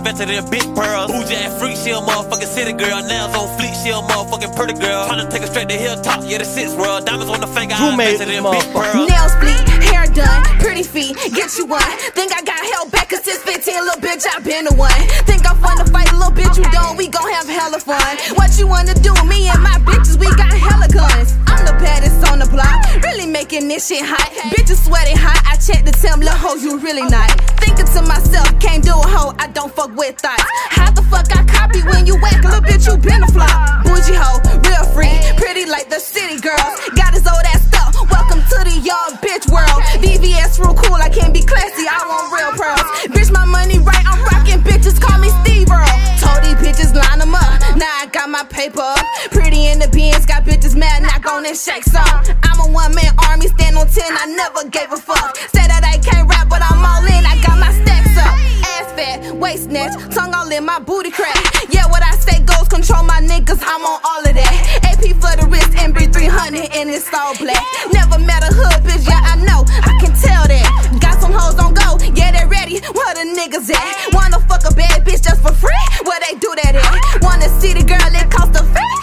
invested in big pearls. Bougie and freak, she a motherfucking city girl. Nails on fleek, she a motherfucking pretty girl. Tryna take her straight to hilltop, yeah, the six world. Diamonds on the finger, I invested in big pearls. Nails bleed, hair done, pretty feet, get you one. Think I got held back cause since 15, little bitch, I been the one. Think I'm fun to fight, little bitch, you don't, we gon' have hella fun. What you wanna do, me and my bitches, we got hella guns. I'm the baddest on the block, really making this shit hot. Bitches sweating hot, I check the temp, little hoe, you really not. Thinking to myself, can't do a hoe, I don't fuck with thoughts. How the fuck I copy when you whack, little bitch, you been a flop. Bougie hoe, real free, pretty like the city girls. Got his old ass stuff, welcome to the young bitch world. VVS real cool, I can't be classy, I want real pearls. Bitch, my money right, I'm rocking bitches, call me Steve Earl. Told these bitches line them up, now I got my paper up. Pretty in the beans, got bitches mad, knock on this shake song. I'm a one-man army, stand on 10, I never gave a fuck. Say that I can't rap, but I'm all in, I got my stacks up. Ass fat, waist snatch, tongue all in my booty crack. Yeah, what I say goes, control my niggas, I'm on all of that. AP for the wrist, MB300, and it's all black. Never met a hood bitch, yeah, I know, I can tell that. Got some hoes on go, yeah, they ready, where the niggas at? Wanna fuck a bad bitch just for free? Where they do that at? Wanna see the girl, it cost a fee?